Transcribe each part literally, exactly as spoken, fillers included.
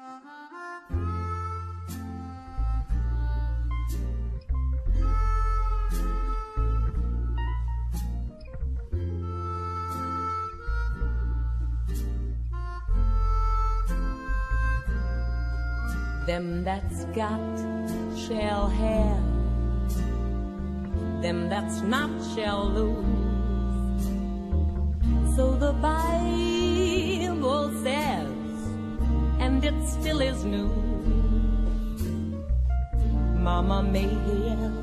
Them that's got shall have, them that's not shall lose. So the Bible says, and it still is new. Mama may have,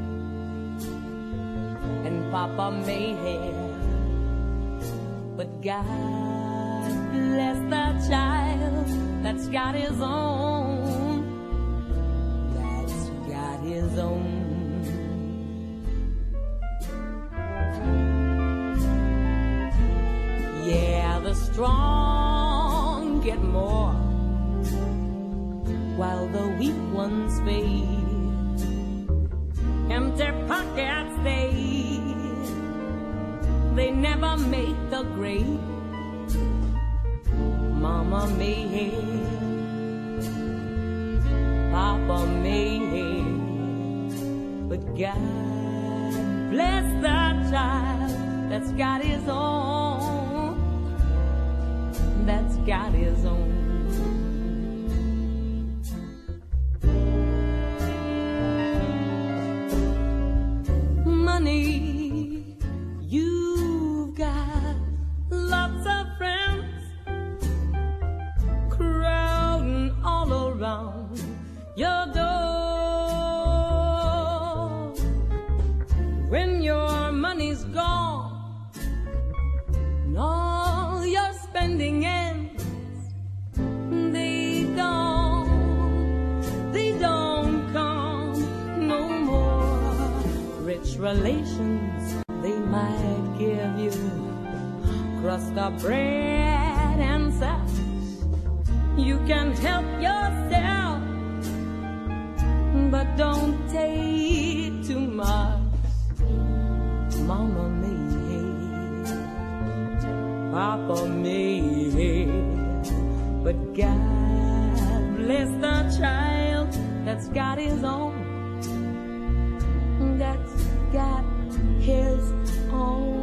and Papa may have, but God bless the child that's got his own. His own. Yeah, the strong get more while the weak ones fade. Empty pockets they they never make the grade. Mama may have, Papa may have, but God bless the child that's got his own, that's got his own. Money, you've got lots of friends crowding all around your door. When your money's gone and all your spending ends, they don't, they don't come no more. Rich relations they might give you crust of bread and sauce. You can help yourself, but don't take too much. Mama may have, Papa may have, but God bless the child that's got his own, that's got his own.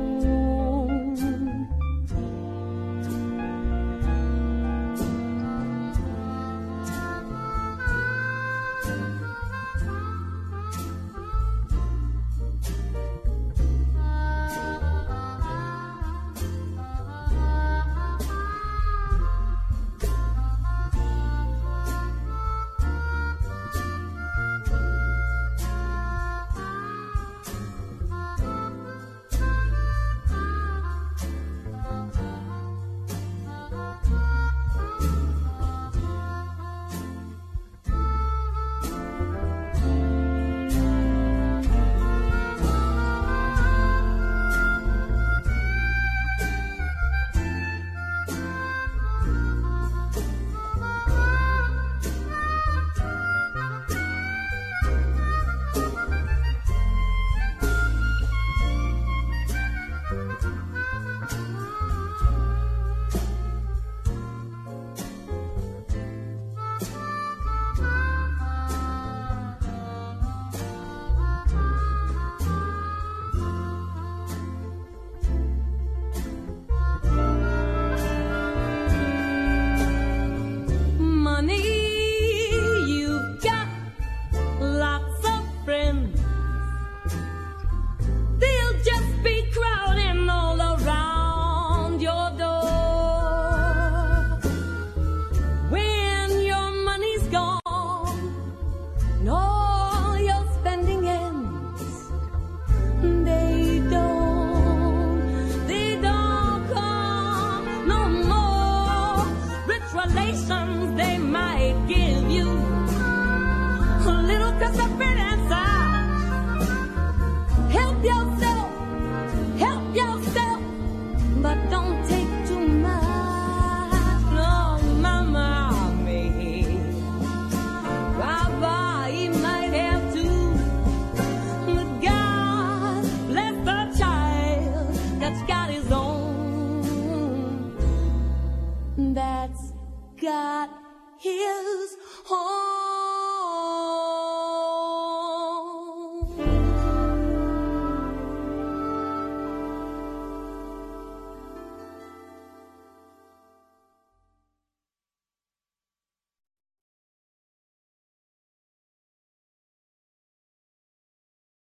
his home.